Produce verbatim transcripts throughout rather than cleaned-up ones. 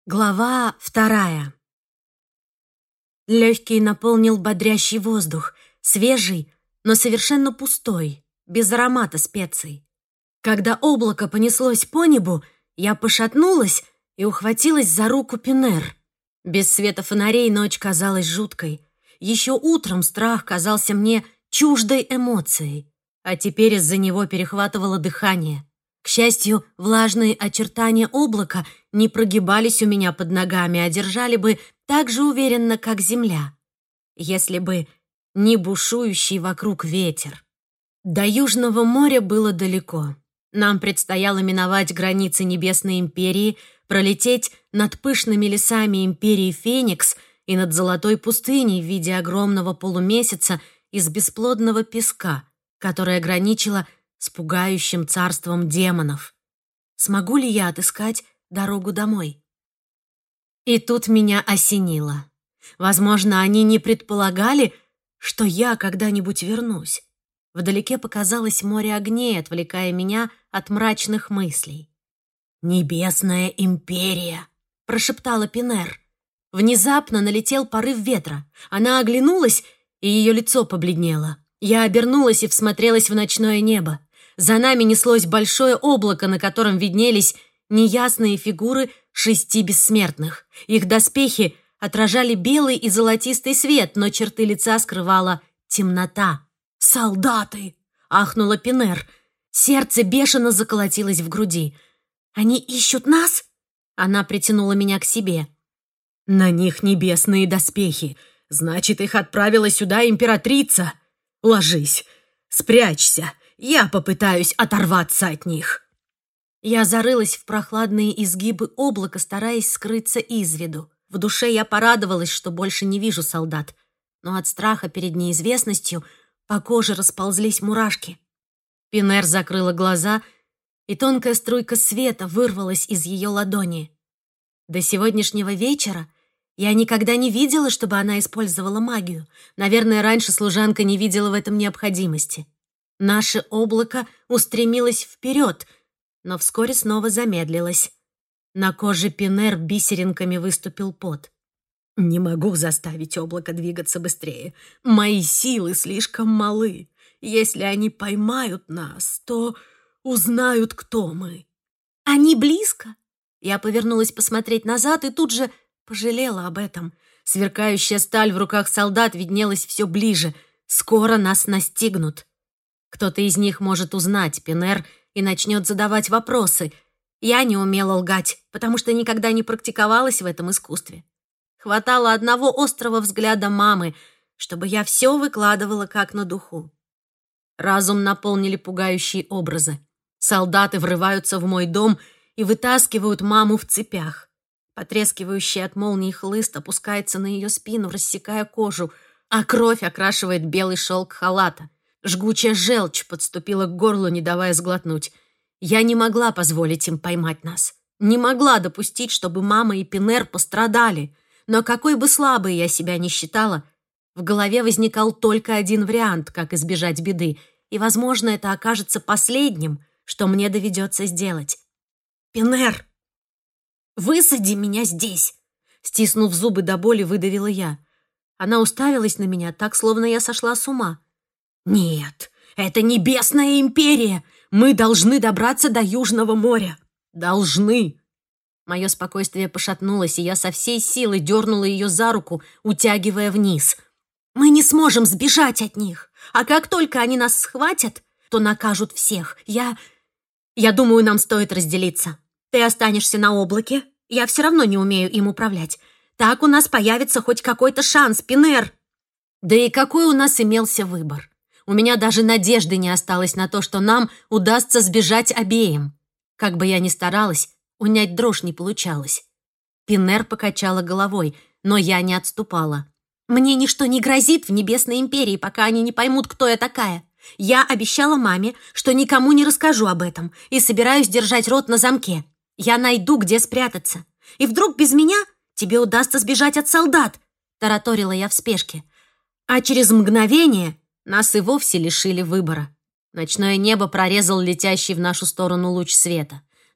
Глава вторая. Легкий наполнил бодрящий воздух, свежий, но совершенно пустой, без аромата специй. Когда облако понеслось по небу, я пошатнулась и ухватилась за руку Пинер. Без света фонарей ночь казалась жуткой. Еще утром страх казался мне чуждой эмоцией, а теперь из-за него перехватывало дыхание. К счастью, влажные очертания облака не прогибались у меня под ногами, а держали бы так же уверенно, как земля, если бы не бушующий вокруг ветер. До Южного моря было далеко. Нам предстояло миновать границы Небесной империи, пролететь над пышными лесами империи Феникс и над золотой пустыней в виде огромного полумесяца из бесплодного песка, которая граничила с пугающим царством демонов. Смогу ли я отыскать дорогу домой? И тут меня осенило. Возможно, они не предполагали, что я когда-нибудь вернусь. Вдалеке показалось море огней, отвлекая меня от мрачных мыслей. «Небесная империя!» — прошептала Пинер. Внезапно налетел порыв ветра. Она оглянулась, и ее лицо побледнело. Я обернулась и всмотрелась в ночное небо. За нами неслось большое облако, на котором виднелись неясные фигуры шести бессмертных. Их доспехи отражали белый и золотистый свет, но черты лица скрывала темнота. «Солдаты!» — ахнула Пинер. Сердце бешено заколотилось в груди. «Они ищут нас?» Она притянула меня к себе. «На них небесные доспехи. Значит, их отправила сюда императрица. Ложись, спрячься. Я попытаюсь оторваться от них». Я зарылась в прохладные изгибы облака, стараясь скрыться из виду. В душе я порадовалась, что больше не вижу солдат, но от страха перед неизвестностью по коже расползлись мурашки. Пинер закрыла глаза, и тонкая струйка света вырвалась из ее ладони. До сегодняшнего вечера я никогда не видела, чтобы она использовала магию. Наверное, раньше служанка не видела в этом необходимости. Наше облако устремилось вперед, но вскоре снова замедлилось. На коже Пинер бисеринками выступил пот. «Не могу заставить облако двигаться быстрее. Мои силы слишком малы. Если они поймают нас, то узнают, кто мы». «Они близко?» Я повернулась посмотреть назад и тут же пожалела об этом. Сверкающая сталь в руках солдат виднелась все ближе. Скоро нас настигнут. Кто-то из них может узнать Пинер и начнет задавать вопросы. Я не умела лгать, потому что никогда не практиковалась в этом искусстве. Хватало одного острого взгляда мамы, чтобы я все выкладывала как на духу. Разум наполнили пугающие образы. Солдаты врываются в мой дом и вытаскивают маму в цепях. Потрескивающий от молнии хлыст опускается на ее спину, рассекая кожу, а кровь окрашивает белый шелк халата. Жгучая желчь подступила к горлу, не давая сглотнуть. Я не могла позволить им поймать нас. Не могла допустить, чтобы мама и Пинер пострадали. Но какой бы слабой я себя ни считала, в голове возникал только один вариант, как избежать беды, и, возможно, это окажется последним, что мне доведется сделать. «Пинер, высади меня здесь!» Стиснув зубы до боли, выдавила я. Она уставилась на меня так, словно я сошла с ума. «Нет, это Небесная империя! Мы должны добраться до Южного моря! Должны!» Мое спокойствие пошатнулось, и я со всей силы дернула ее за руку, утягивая вниз. «Мы не сможем сбежать от них, а как только они нас схватят, то накажут всех. Я... Я думаю, нам стоит разделиться. Ты останешься на облаке, я все равно не умею им управлять. Так у нас появится хоть какой-то шанс, Пинер!» Да и какой у нас имелся выбор? У меня даже надежды не осталось на то, что нам удастся сбежать обеим. Как бы я ни старалась, унять дрожь не получалось. Пинер покачала головой, но я не отступала. «Мне ничто не грозит в Небесной империи, пока они не поймут, кто я такая. Я обещала маме, что никому не расскажу об этом, и собираюсь держать рот на замке. Я найду, где спрятаться. И вдруг без меня тебе удастся сбежать от солдат», — тараторила я в спешке. А через мгновение нас и вовсе лишили выбора. Ночное небо прорезал летящий в нашу сторону луч света.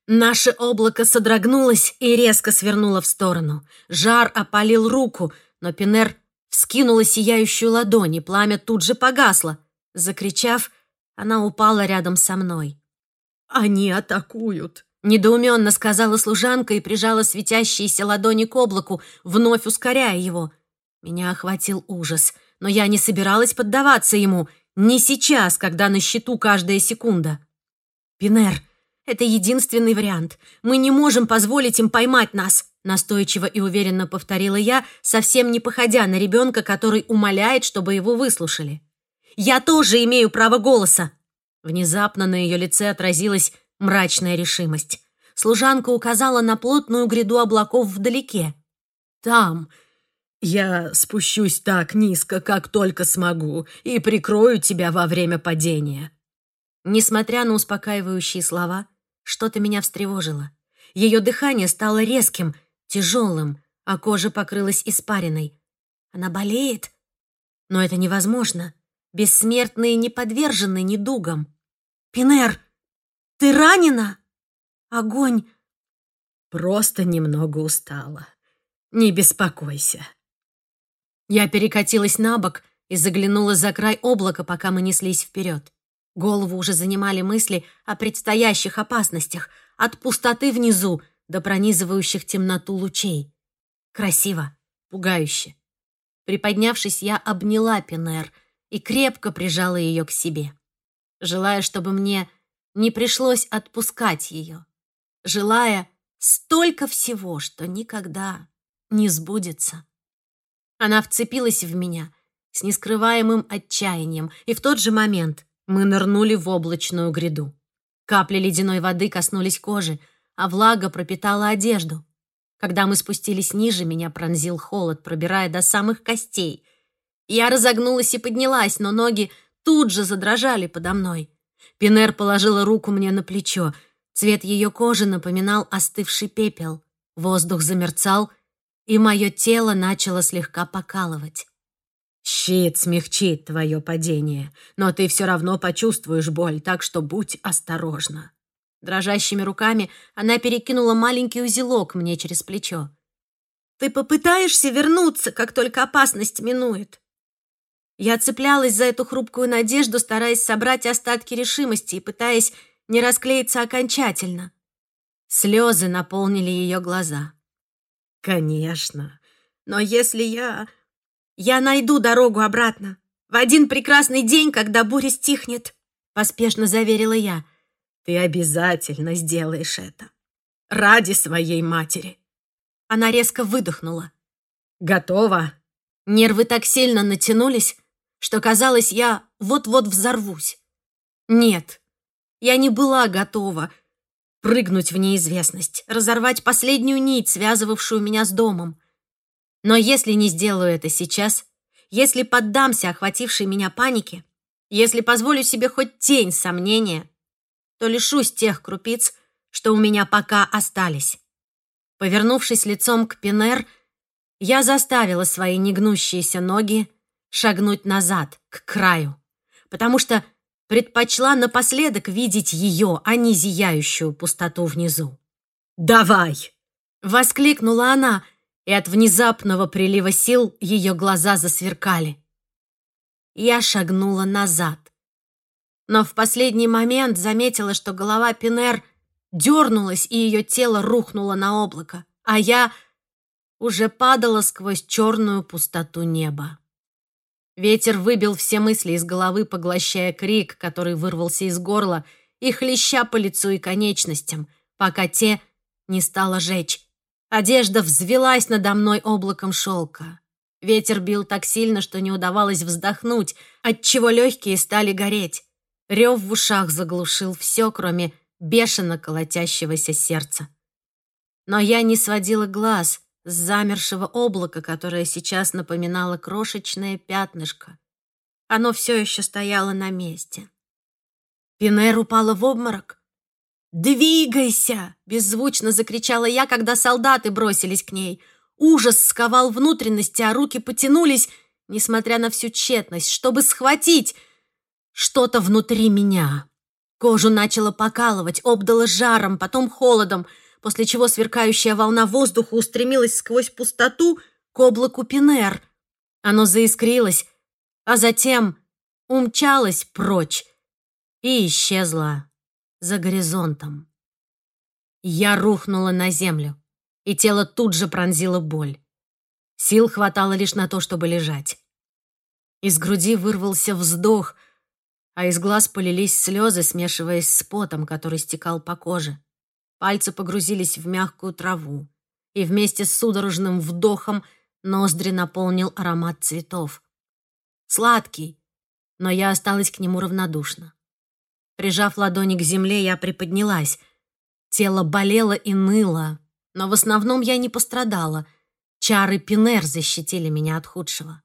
Наше облако содрогнулось и резко свернуло в сторону. Жар опалил руку, но Пинер вскинула сияющую ладонь, и пламя тут же погасло. Закричав, она упала рядом со мной. «Они атакуют!» — недоуменно сказала служанка и прижала светящиеся ладони к облаку, вновь ускоряя его. Меня охватил ужас, но я не собиралась поддаваться ему, не сейчас, когда на счету каждая секунда. «Пинер, это единственный вариант. Мы не можем позволить им поймать нас», — настойчиво и уверенно повторила я, совсем не походя на ребенка, который умоляет, чтобы его выслушали. «Я тоже имею право голоса!» Внезапно на ее лице отразилась мрачная решимость. Служанка указала на плотную гряду облаков вдалеке. «Там. Я спущусь так низко, как только смогу, и прикрою тебя во время падения». Несмотря на успокаивающие слова, что-то меня встревожило. Ее дыхание стало резким, тяжелым, а кожа покрылась испариной. Она болеет? Но это невозможно. Бессмертные не подвержены недугам. «Пинер, ты ранена? Огонь!» «Просто немного устала. Не беспокойся». Я перекатилась на бок и заглянула за край облака, пока мы неслись вперед. Голову уже занимали мысли о предстоящих опасностях, от пустоты внизу до пронизывающих темноту лучей. Красиво, пугающе. Приподнявшись, я обняла Пинер и крепко прижала ее к себе, желая, чтобы мне не пришлось отпускать ее, желая столько всего, что никогда не сбудется. Она вцепилась в меня с нескрываемым отчаянием, и в тот же момент мы нырнули в облачную гряду. Капли ледяной воды коснулись кожи, а влага пропитала одежду. Когда мы спустились ниже, меня пронзил холод, пробирая до самых костей. Я разогнулась и поднялась, но ноги тут же задрожали подо мной. Пинер положила руку мне на плечо. Цвет ее кожи напоминал остывший пепел. Воздух замерцал, и мое тело начало слегка покалывать. «Щит смягчит твое падение, но ты все равно почувствуешь боль, так что будь осторожна». Дрожащими руками она перекинула маленький узелок мне через плечо. «Ты попытаешься вернуться, как только опасность минует?» Я цеплялась за эту хрупкую надежду, стараясь собрать остатки решимости и пытаясь не расклеиться окончательно. Слезы наполнили ее глаза. «Конечно, но если я...» «Я найду дорогу обратно. В один прекрасный день, когда буря стихнет», — поспешно заверила я. «Ты обязательно сделаешь это. Ради своей матери». Она резко выдохнула. «Готова?» Нервы так сильно натянулись, что казалось, я вот-вот взорвусь. Нет, я не была готова прыгнуть в неизвестность, разорвать последнюю нить, связывавшую меня с домом. Но если не сделаю это сейчас, если поддамся охватившей меня панике, если позволю себе хоть тень сомнения, то лишусь тех крупиц, что у меня пока остались. Повернувшись лицом к Пинер, я заставила свои негнущиеся ноги шагнуть назад, к краю, потому что предпочла напоследок видеть ее, а не зияющую пустоту внизу. «Давай!» — воскликнула она, и от внезапного прилива сил ее глаза засверкали. Я шагнула назад, но в последний момент заметила, что голова Пинер дернулась, и ее тело рухнуло на облако, а я уже падала сквозь черную пустоту неба. Ветер выбил все мысли из головы, поглощая крик, который вырвался из горла, и хлеща по лицу и конечностям, пока те не стало жечь. Одежда взвелась надо мной облаком шелка. Ветер бил так сильно, что не удавалось вздохнуть, отчего легкие стали гореть. Рев в ушах заглушил все, кроме бешено колотящегося сердца. Но я не сводила глаз с замершего облака, которое сейчас напоминало крошечное пятнышко. Оно все еще стояло на месте. Пинер упала в обморок. «Двигайся!» — беззвучно закричала я, когда солдаты бросились к ней. Ужас сковал внутренности, а руки потянулись, несмотря на всю тщетность, чтобы схватить что-то внутри меня. Кожу начало покалывать, обдало жаром, потом холодом, после чего сверкающая волна воздуха устремилась сквозь пустоту к облаку Пинер. Оно заискрилось, а затем умчалось прочь и исчезло за горизонтом. Я рухнула на землю, и тело тут же пронзила боль. Сил хватало лишь на то, чтобы лежать. Из груди вырвался вздох, а из глаз полились слезы, смешиваясь с потом, который стекал по коже. Пальцы погрузились в мягкую траву, и вместе с судорожным вдохом ноздри наполнил аромат цветов. Сладкий, но я осталась к нему равнодушна. Прижав ладони к земле, я приподнялась. Тело болело и ныло, но в основном я не пострадала. Чары Пинер защитили меня от худшего.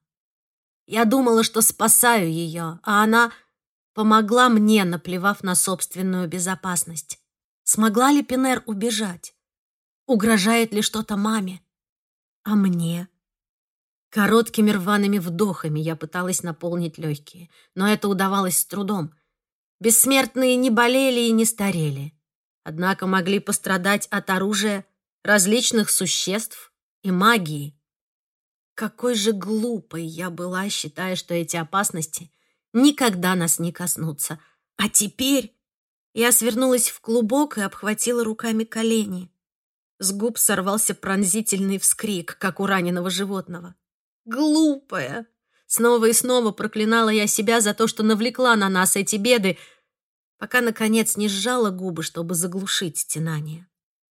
Я думала, что спасаю ее, а она помогла мне, наплевав на собственную безопасность. Смогла ли Пинер убежать? Угрожает ли что-то маме? А мне? Короткими рваными вдохами я пыталась наполнить легкие, но это удавалось с трудом. Бессмертные не болели и не старели, однако могли пострадать от оружия, различных существ и магии. Какой же глупой я была, считая, что эти опасности никогда нас не коснутся. А теперь я свернулась в клубок и обхватила руками колени. С губ сорвался пронзительный вскрик, как у раненого животного. Глупая! Снова и снова проклинала я себя за то, что навлекла на нас эти беды, пока, наконец, не сжала губы, чтобы заглушить стенание.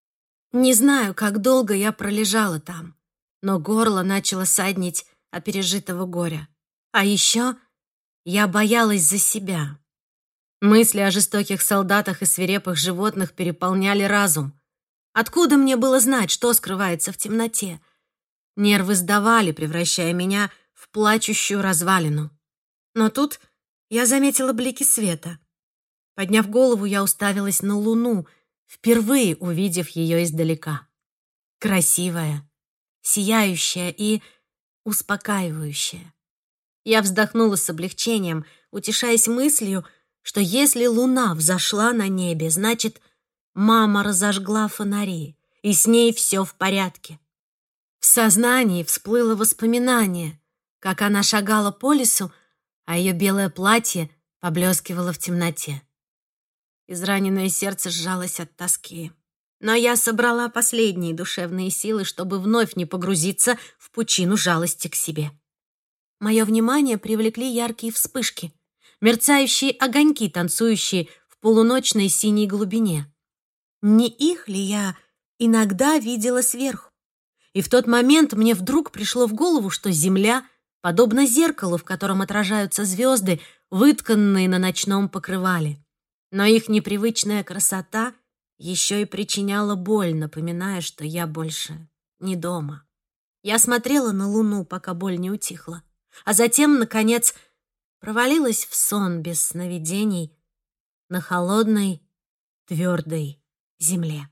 Не знаю, как долго я пролежала там, но горло начало саднить от пережитого горя. А еще я боялась за себя. Мысли о жестоких солдатах и свирепых животных переполняли разум. Откуда мне было знать, что скрывается в темноте? Нервы сдавали, превращая меня в плачущую развалину. Но тут я заметила блики света. Подняв голову, я уставилась на луну, впервые увидев ее издалека. Красивая, сияющая и успокаивающая. Я вздохнула с облегчением, утешаясь мыслью, что если луна взошла на небе, значит, мама разожгла фонари, и с ней все в порядке. В сознании всплыло воспоминание, как она шагала по лесу, а ее белое платье поблескивало в темноте. Израненное сердце сжалось от тоски. Но я собрала последние душевные силы, чтобы вновь не погрузиться в пучину жалости к себе. Мое внимание привлекли яркие вспышки, мерцающие огоньки, танцующие в полуночной синей глубине. Не их ли я иногда видела сверху? И в тот момент мне вдруг пришло в голову, что Земля подобна зеркалу, в котором отражаются звезды, вытканные на ночном покрывале. Но их непривычная красота еще и причиняла боль, напоминая, что я больше не дома. Я смотрела на луну, пока боль не утихла, а затем, наконец, провалилась в сон без сновидений на холодной, твердой земле.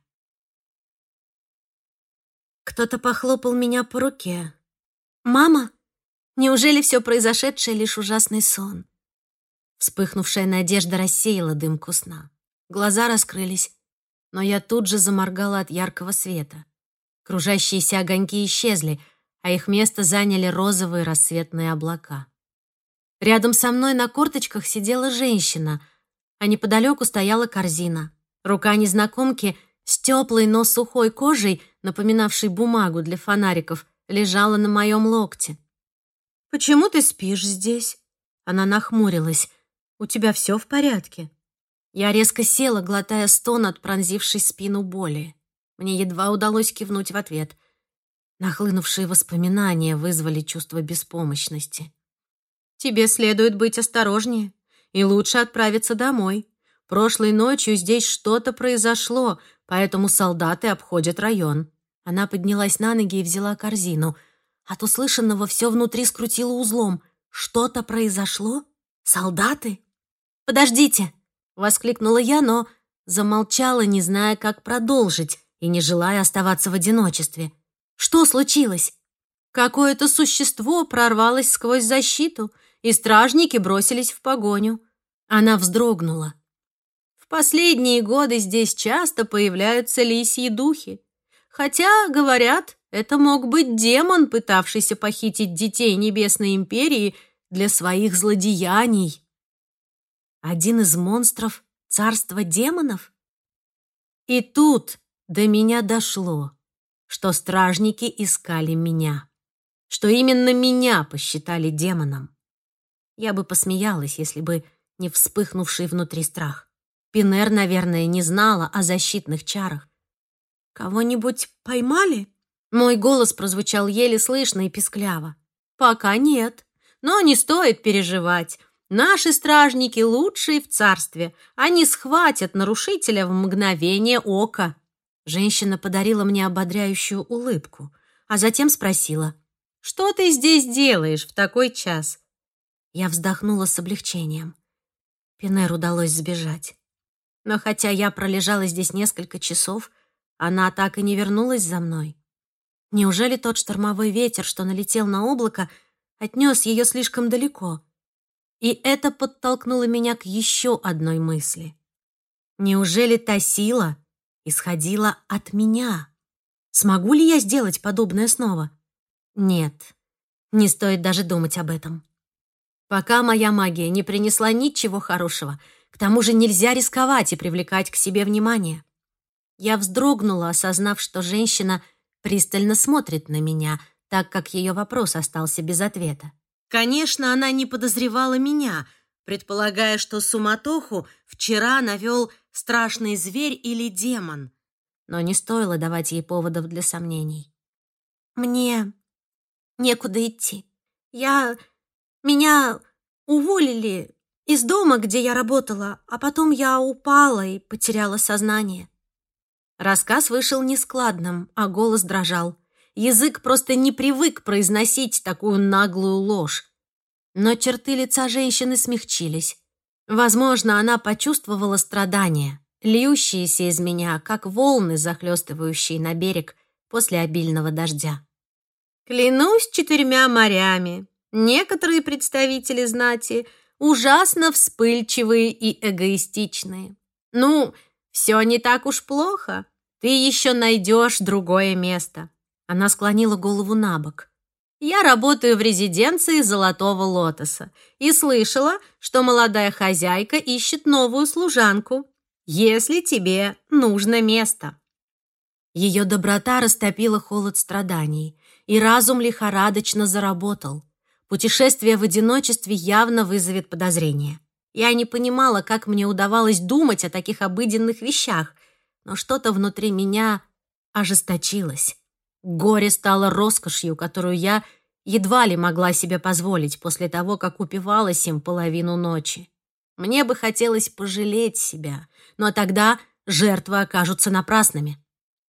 Кто-то похлопал меня по руке. «Мама, неужели все произошедшее лишь ужасный сон?» Вспыхнувшая надежда рассеяла дымку сна. Глаза раскрылись, но я тут же заморгала от яркого света. Кружащиеся огоньки исчезли, а их место заняли розовые рассветные облака. Рядом со мной на корточках сидела женщина, а неподалеку стояла корзина. Рука незнакомки с теплой, но сухой кожей, напоминавшей бумагу для фонариков, лежала на моем локте. «Почему ты спишь здесь?» Она нахмурилась. «У тебя все в порядке?» Я резко села, глотая стон от пронзившей спину боли. Мне едва удалось кивнуть в ответ. Нахлынувшие воспоминания вызвали чувство беспомощности. «Тебе следует быть осторожнее и лучше отправиться домой. Прошлой ночью здесь что-то произошло, поэтому солдаты обходят район». Она поднялась на ноги и взяла корзину. От услышанного все внутри скрутило узлом. «Что-то произошло? Солдаты?» «Подождите!» — воскликнула я, но замолчала, не зная, как продолжить, и не желая оставаться в одиночестве. «Что случилось?» «Какое-то существо прорвалось сквозь защиту, и стражники бросились в погоню». Она вздрогнула. В последние годы здесь часто появляются лисьи духи. Хотя, говорят, это мог быть демон, пытавшийся похитить детей Небесной Империи для своих злодеяний. Один из монстров царства демонов? И тут до меня дошло, что стражники искали меня, что именно меня посчитали демоном. Я бы посмеялась, если бы не вспыхнувший внутри страх. Пинер, наверное, не знала о защитных чарах. «Кого-нибудь поймали?» Мой голос прозвучал еле слышно и пискляво. «Пока нет, но не стоит переживать. Наши стражники лучшие в царстве. Они схватят нарушителя в мгновение ока». Женщина подарила мне ободряющую улыбку, а затем спросила: «Что ты здесь делаешь в такой час?» Я вздохнула с облегчением. Пинер удалось сбежать. Но хотя я пролежала здесь несколько часов, она так и не вернулась за мной. Неужели тот штормовой ветер, что налетел на облако, отнес ее слишком далеко? И это подтолкнуло меня к еще одной мысли. Неужели та сила исходила от меня? Смогу ли я сделать подобное снова? Нет, не стоит даже думать об этом. Пока моя магия не принесла ничего хорошего, к тому же нельзя рисковать и привлекать к себе внимание. Я вздрогнула, осознав, что женщина пристально смотрит на меня, так как ее вопрос остался без ответа. Конечно, она не подозревала меня, предполагая, что суматоху вчера навел страшный зверь или демон. Но не стоило давать ей поводов для сомнений. «Мне некуда идти. Я... Меня уволили из дома, где я работала, а потом я упала и потеряла сознание». Рассказ вышел нескладным, а голос дрожал. Язык просто не привык произносить такую наглую ложь. Но черты лица женщины смягчились. Возможно, она почувствовала страдания, льющиеся из меня, как волны, захлестывающие на берег после обильного дождя. «Клянусь четырьмя морями, некоторые представители знати ужасно вспыльчивые и эгоистичные. Ну, все не так уж плохо. Ты еще найдешь другое место». Она склонила голову на бок. «Я работаю в резиденции Золотого Лотоса и слышала, что молодая хозяйка ищет новую служанку, если тебе нужно место». Ее доброта растопила холод страданий, и разум лихорадочно заработал. Путешествие в одиночестве явно вызовет подозрение. Я не понимала, как мне удавалось думать о таких обыденных вещах, но что-то внутри меня ожесточилось. Горе стало роскошью, которую я едва ли могла себе позволить после того, как упивалась им половину ночи. Мне бы хотелось пожалеть себя, но тогда жертвы окажутся напрасными.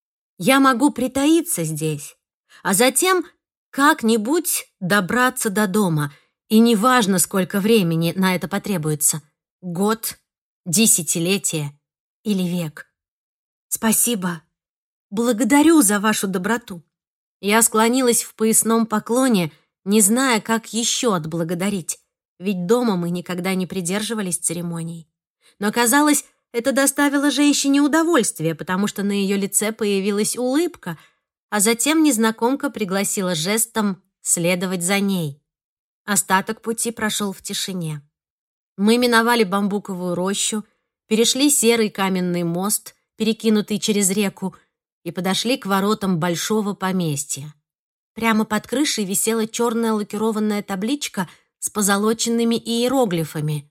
Я могу притаиться здесь, а затем как-нибудь добраться до дома, и неважно, сколько времени на это потребуется — год, десятилетие или век. Спасибо. Благодарю за вашу доброту. Я склонилась в поясном поклоне, не зная, как еще отблагодарить, ведь дома мы никогда не придерживались церемоний. Но, казалось, это доставило женщине удовольствие, потому что на ее лице появилась улыбка, а затем незнакомка пригласила жестом следовать за ней. Остаток пути прошел в тишине. Мы миновали бамбуковую рощу, перешли серый каменный мост, перекинутый через реку, и подошли к воротам большого поместья. Прямо под крышей висела черная лакированная табличка с позолоченными иероглифами.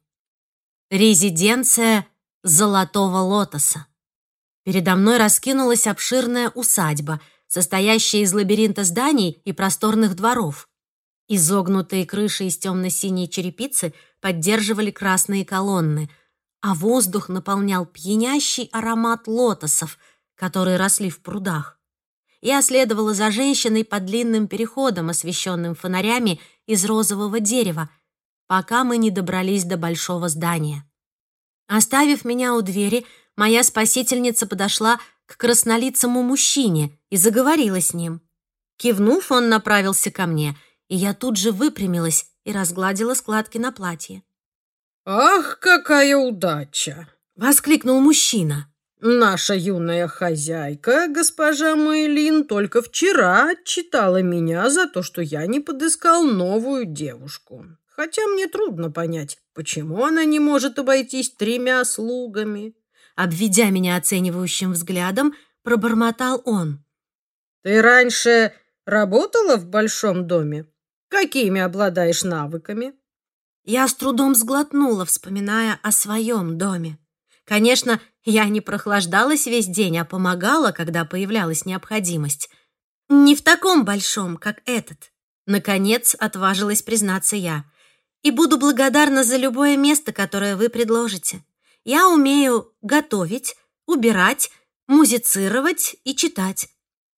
«Резиденция Золотого Лотоса». Передо мной раскинулась обширная усадьба, состоящая из лабиринта зданий и просторных дворов. Изогнутые крыши из темно-синей черепицы поддерживали красные колонны, а воздух наполнял пьянящий аромат лотосов, которые росли в прудах. Я следовала за женщиной по длинным переходам, освещенным фонарями из розового дерева, пока мы не добрались до большого здания. Оставив меня у двери, моя спасительница подошла к краснолицому мужчине и заговорила с ним. Кивнув, он направился ко мне, и я тут же выпрямилась и разгладила складки на платье. «Ах, какая удача! воскликнул мужчина. «Наша юная хозяйка, госпожа Мэйлин, только вчера отчитала меня за то, что я не подыскал новую девушку. Хотя мне трудно понять, почему она не может обойтись тремя слугами». Обведя меня оценивающим взглядом, пробормотал он. «Ты раньше работала в большом доме? Какими обладаешь навыками?» Я с трудом сглотнула, вспоминая о своем доме. Конечно, я не прохлаждалась весь день, а помогала, когда появлялась необходимость. Не в таком большом, как этот. Наконец, отважилась признаться я. И буду благодарна за любое место, которое вы предложите. Я умею готовить, убирать, музицировать и читать.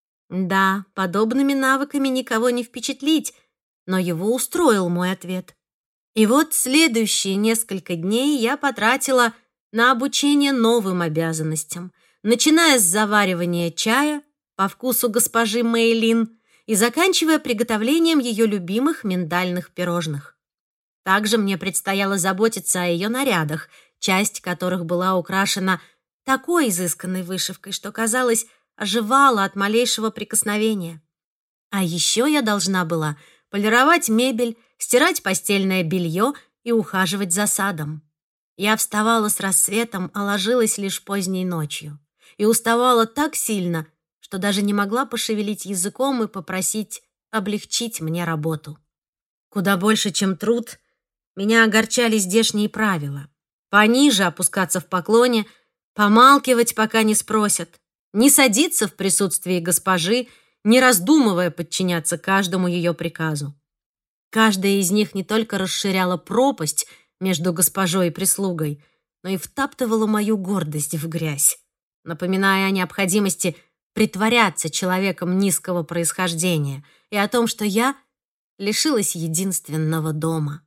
Да, подобными навыками никого не впечатлить, но его устроил мой ответ. И вот следующие несколько дней я потратила на обучение новым обязанностям, начиная с заваривания чая по вкусу госпожи Мэйлин и заканчивая приготовлением ее любимых миндальных пирожных. Также мне предстояло заботиться о ее нарядах, часть которых была украшена такой изысканной вышивкой, что, казалось, оживала от малейшего прикосновения. А еще я должна была полировать мебель, стирать постельное белье и ухаживать за садом. Я вставала с рассветом, а ложилась лишь поздней ночью. И уставала так сильно, что даже не могла пошевелить языком и попросить облегчить мне работу. Куда больше, чем труд, меня огорчали здешние правила. Пониже опускаться в поклоне, помалкивать, пока не спросят, не садиться в присутствии госпожи, не раздумывая подчиняться каждому ее приказу. Каждая из них не только расширяла пропасть между госпожой и прислугой, но и втаптывала мою гордость в грязь, напоминая о необходимости притворяться человеком низкого происхождения и о том, что я лишилась единственного дома.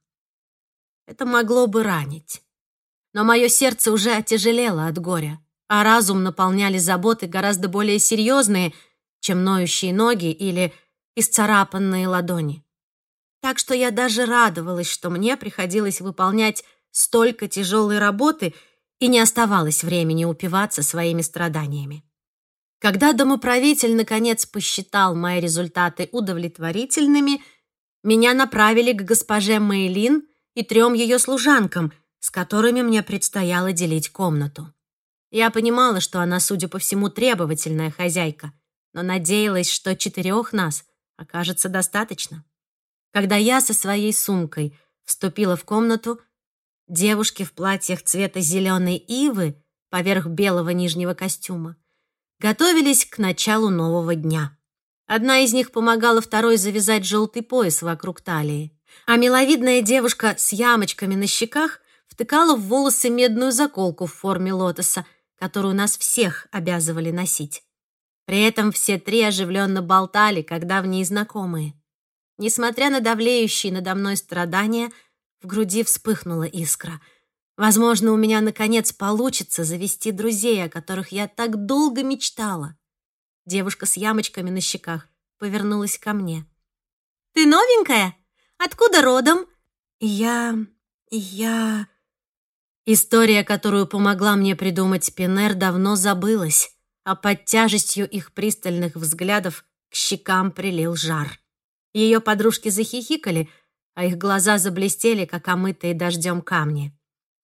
Это могло бы ранить. Но мое сердце уже отяжелело от горя, а разум наполняли заботы гораздо более серьезные, чем ноющие ноги или исцарапанные ладони. Так что я даже радовалась, что мне приходилось выполнять столько тяжелой работы и не оставалось времени упиваться своими страданиями. Когда домоправитель наконец посчитал мои результаты удовлетворительными, меня направили к госпоже Мэйлин и трем ее служанкам, с которыми мне предстояло делить комнату. Я понимала, что она, судя по всему, требовательная хозяйка, но надеялась, что четырех нас окажется достаточно. Когда я со своей сумкой вступила в комнату, девушки в платьях цвета зеленой ивы поверх белого нижнего костюма готовились к началу нового дня. Одна из них помогала второй завязать желтый пояс вокруг талии, а миловидная девушка с ямочками на щеках втыкала в волосы медную заколку в форме лотоса, которую нас всех обязывали носить. При этом все три оживленно болтали, как давние знакомые. Несмотря на давлеющие надо мной страдания, в груди вспыхнула искра. Возможно, у меня наконец получится завести друзей, о которых я так долго мечтала. Девушка с ямочками на щеках повернулась ко мне. «Ты новенькая? Откуда родом?» «Я... я...» История, которую помогла мне придумать Пинер, давно забылась, а под тяжестью их пристальных взглядов к щекам прилил жар. Ее подружки захихикали, а их глаза заблестели, как омытые дождем камни.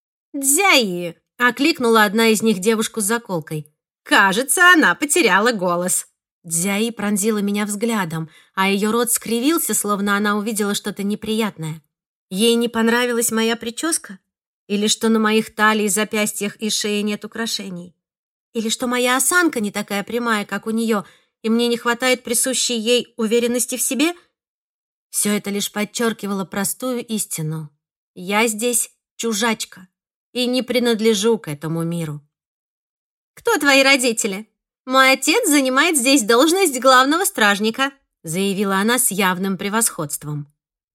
«Дзяи!» — окликнула одна из них девушку с заколкой. «Кажется, она потеряла голос». Дзяи пронзила меня взглядом, а ее рот скривился, словно она увидела что-то неприятное. Ей не понравилась моя прическа? Или что на моих талии, запястьях и шее нет украшений? Или что моя осанка не такая прямая, как у нее, и мне не хватает присущей ей уверенности в себе? Все это лишь подчеркивало простую истину. Я здесь чужачка и не принадлежу к этому миру. «Кто твои родители? Мой отец занимает здесь должность главного стражника», заявила она с явным превосходством.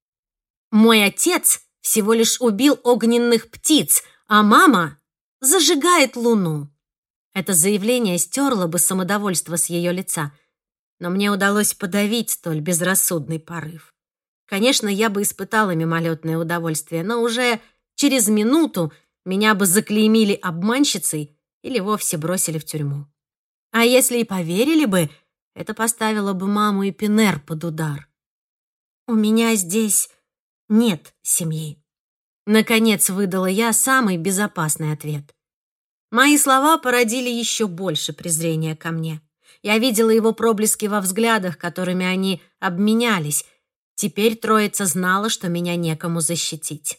«Мой отец всего лишь убил огненных птиц, а мама зажигает луну». Это заявление стерло бы самодовольство с ее лица, но мне удалось подавить столь безрассудный порыв. Конечно, я бы испытала мимолетное удовольствие, но уже через минуту меня бы заклеймили обманщицей или вовсе бросили в тюрьму. А если и поверили бы, это поставило бы маму и Пинер под удар. «У меня здесь нет семьи». Наконец выдала я самый безопасный ответ. Мои слова породили еще больше презрения ко мне. Я видела его проблески во взглядах, которыми они обменялись. Теперь троица знала, что меня некому защитить.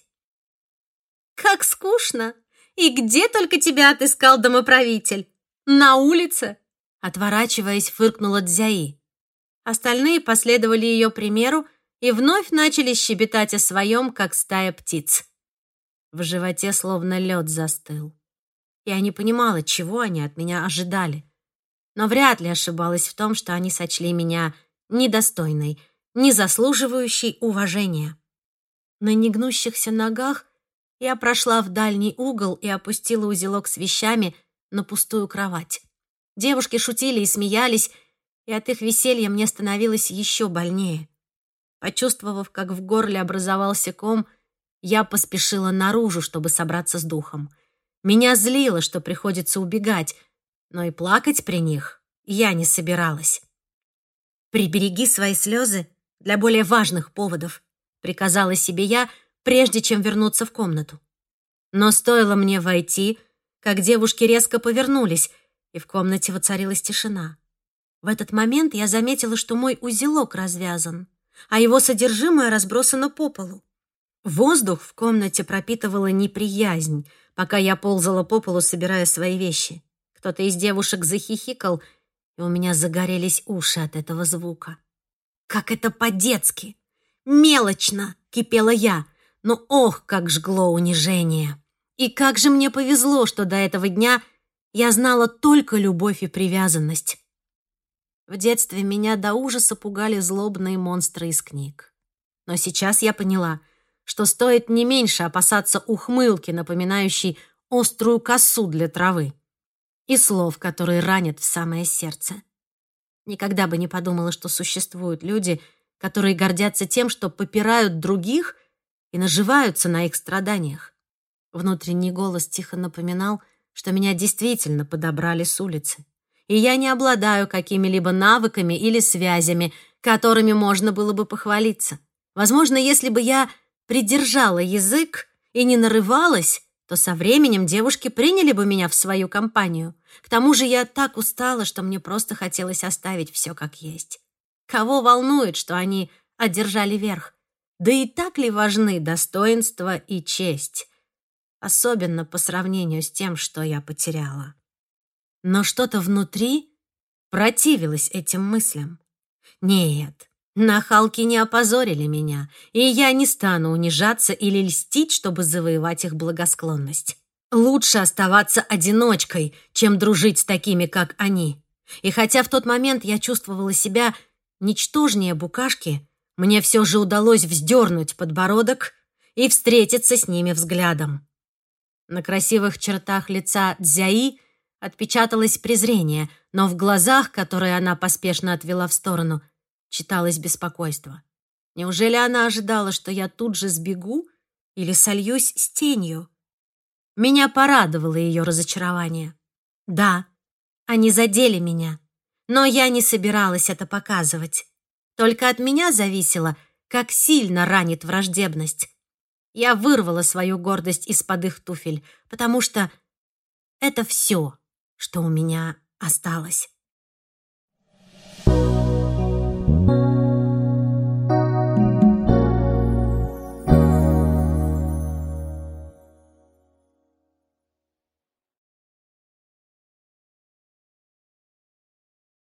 «Как скучно! И где только тебя отыскал домоправитель? На улице?» Отворачиваясь, фыркнула Цзяи. Остальные последовали ее примеру и вновь начали щебетать о своем, как стая птиц. В животе словно лед застыл. Я не понимала, чего они от меня ожидали, но вряд ли ошибалась в том, что они сочли меня недостойной, не заслуживающей уважения. На негнущихся ногах я прошла в дальний угол и опустила узелок с вещами на пустую кровать. Девушки шутили и смеялись, и от их веселья мне становилось еще больнее. Почувствовав, как в горле образовался ком, я поспешила наружу, чтобы собраться с духом. Меня злило, что приходится убегать, но и плакать при них я не собиралась. «Прибереги свои слезы для более важных поводов», — приказала себе я, прежде чем вернуться в комнату. Но стоило мне войти, как девушки резко повернулись, и в комнате воцарилась тишина. В этот момент я заметила, что мой узелок развязан, а его содержимое разбросано по полу. Воздух в комнате пропитывала неприязнь, пока я ползала по полу, собирая свои вещи. Кто-то из девушек захихикал, и у меня загорелись уши от этого звука. «Как это по-детски! Мелочно!» — кипела я, но ох, как жгло унижение! И как же мне повезло, что до этого дня я знала только любовь и привязанность. В детстве меня до ужаса пугали злобные монстры из книг. Но сейчас я поняла, что стоит не меньше опасаться ухмылки, напоминающей острую косу для травы, и слов, которые ранят в самое сердце. Никогда бы не подумала, что существуют люди, которые гордятся тем, что попирают других и наживаются на их страданиях. Внутренний голос тихо напоминал, что меня действительно подобрали с улицы, и я не обладаю какими-либо навыками или связями, которыми можно было бы похвалиться. Возможно, если бы я придержала язык и не нарывалась, то со временем девушки приняли бы меня в свою компанию. К тому же я так устала, что мне просто хотелось оставить все как есть. Кого волнует, что они одержали верх? Да и так ли важны достоинство и честь? Особенно по сравнению с тем, что я потеряла. Но что-то внутри противилось этим мыслям. Нет, нахалки не опозорили меня, и я не стану унижаться или льстить, чтобы завоевать их благосклонность. Лучше оставаться одиночкой, чем дружить с такими, как они. И хотя в тот момент я чувствовала себя ничтожнее букашки, мне все же удалось вздернуть подбородок и встретиться с ними взглядом. На красивых чертах лица Цзяи отпечаталось презрение, но в глазах, которые она поспешно отвела в сторону, читалось беспокойство. Неужели она ожидала, что я тут же сбегу или сольюсь с тенью? Меня порадовало ее разочарование. Да, они задели меня, но я не собиралась это показывать. Только от меня зависело, как сильно ранит враждебность. Я вырвала свою гордость из-под их туфель, потому что это все, что у меня осталось.